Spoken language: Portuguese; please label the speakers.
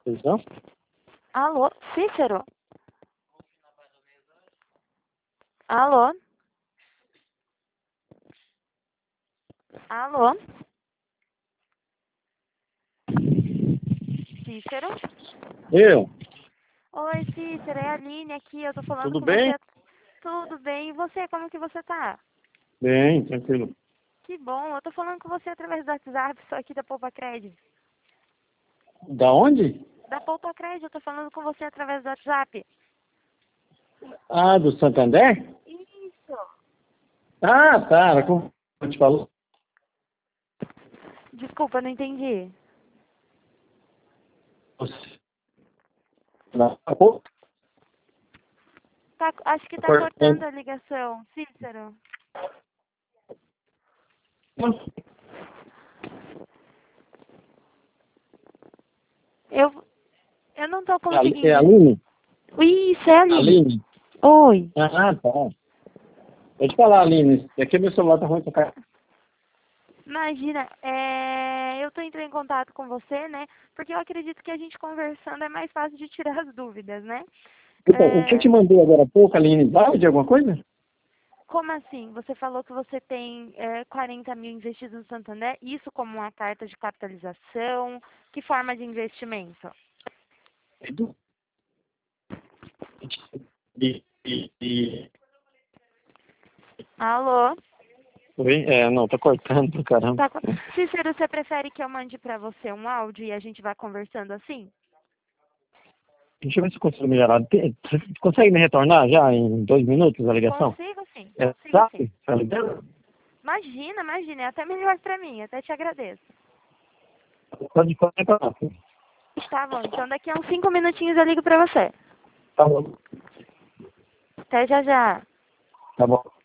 Speaker 1: Pois não?
Speaker 2: Alô, Cícero? Alô? Alô? Cícero?
Speaker 1: Eu?
Speaker 2: Oi, Cícero, é a Aline aqui, eu tô falando
Speaker 1: Tudo
Speaker 2: com
Speaker 1: bem?
Speaker 2: você. Tudo bem? E você, como que você tá?
Speaker 1: Bem, tranquilo.
Speaker 2: Que bom, eu tô falando com você através do WhatsApp, sou aqui da Poupa Crédito.
Speaker 1: Da onde?
Speaker 2: Da Poupa Crédito, eu tô falando com você através do WhatsApp.
Speaker 1: Ah, do Santander?
Speaker 2: Isso.
Speaker 1: Ah, tá. Como eu te falo?
Speaker 2: Desculpa, não entendi.
Speaker 1: Pô,
Speaker 2: Acho que
Speaker 1: tá
Speaker 2: tá cortando
Speaker 1: cortando.
Speaker 2: a ligação, Cícero. Eu, eu não tô
Speaker 1: É a
Speaker 2: conseguindo.
Speaker 1: Aline?
Speaker 2: Isso, é a Aline.
Speaker 1: Aline?
Speaker 2: Oi.
Speaker 1: Ah, tá. Pode falar, Aline. Aqui meu celular tá ruim pra cá.
Speaker 2: Imagina, eu tô entrando em contato com você, né? Porque eu acredito que a gente conversando é mais fácil de tirar as dúvidas, né?
Speaker 1: Então, o que eu te mandei agora há pouco, Aline, vale de alguma coisa?
Speaker 2: Como assim? Você falou que você tem 40 mil investidos no Santander, isso como uma carta de capitalização? Que forma de investimento?
Speaker 1: É do... de- de- de-
Speaker 2: Alô?
Speaker 1: Oi? É, não, tá cortando pra caramba.
Speaker 2: Tá, Cícero, você prefere que eu mande pra você um áudio e a gente vá conversando assim?
Speaker 1: Deixa eu ver se eu consigo melhorar. Você consegue me retornar já em 2 minutos a ligação?
Speaker 2: Consigo sim,
Speaker 1: É
Speaker 2: consigo sim.
Speaker 1: SAP? Tá ligado?
Speaker 2: Imagina, imagina, é até melhor pra mim, até te agradeço.
Speaker 1: Pode falar.
Speaker 2: Tá bom, então daqui a uns 5 minutinhos eu ligo pra você.
Speaker 1: Tá bom.
Speaker 2: Até já já.
Speaker 1: Tá bom.